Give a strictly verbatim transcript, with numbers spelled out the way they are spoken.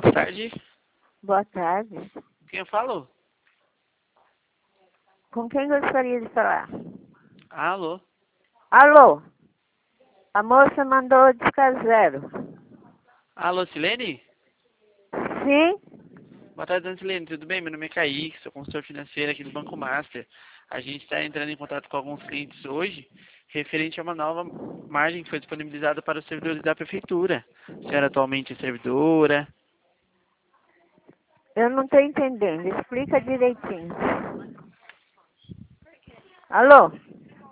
boa tarde. Boa tarde. Quem falou? Com quem gostaria de falar? Alô? Alô? A moça mandou discar zero. Alô, Silene? Sim? Boa tarde, dona Silene. Tudo bem? Meu nome é Kaique, sou consultor financeiro aqui do Banco Master. A gente está entrando em contato com alguns clientes hoje, referente a uma nova margem que foi disponibilizada para os servidores da prefeitura. A senhora atualmente é servidora. Eu não estou entendendo. Explica direitinho. Alô?